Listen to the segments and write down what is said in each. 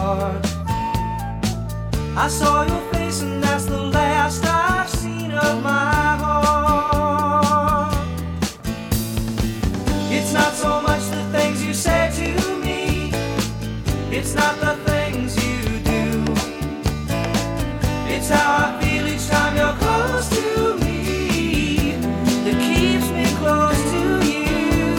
start. I saw your face and that's the last I've seen of my heart. It's not so much the things you say to me, it's not the things you do, it's how I feel each time you're close to me that keeps me close to you.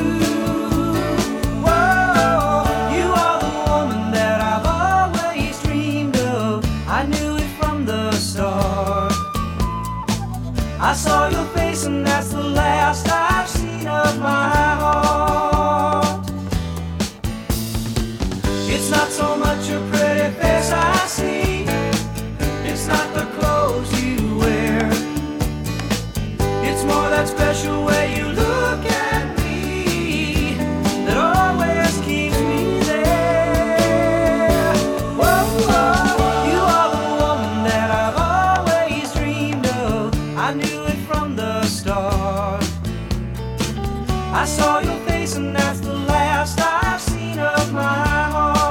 Whoa, you are the woman that I've always dreamed of. I knew it from the start. I saw your face and that's the last I've seen of my heart. It's not so much your pretty face I see, it's not the clothes you wear, it's more that special way you look at me that always keeps me there. Whoa, whoa, you are the woman that I've always dreamed of. I knew it from the start. I saw your face and that's the last I've seen of my heart.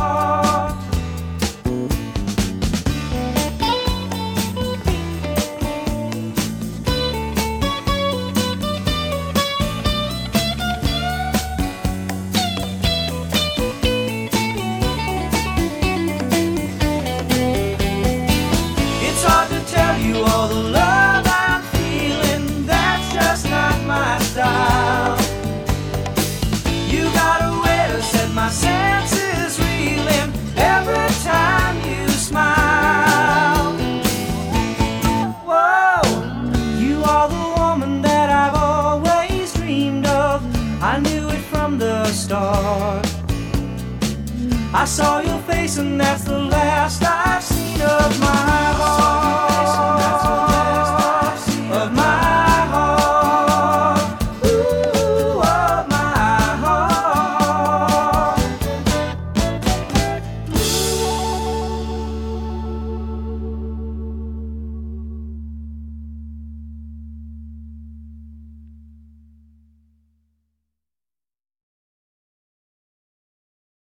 It's hard to tell you all the love I'm feeling, that's just not my style. You got a way to set my senses reeling every time you smile. Whoa, you are the woman that I've always dreamed of. I knew it from the start. I saw your face and that's the last I've seen of my heart.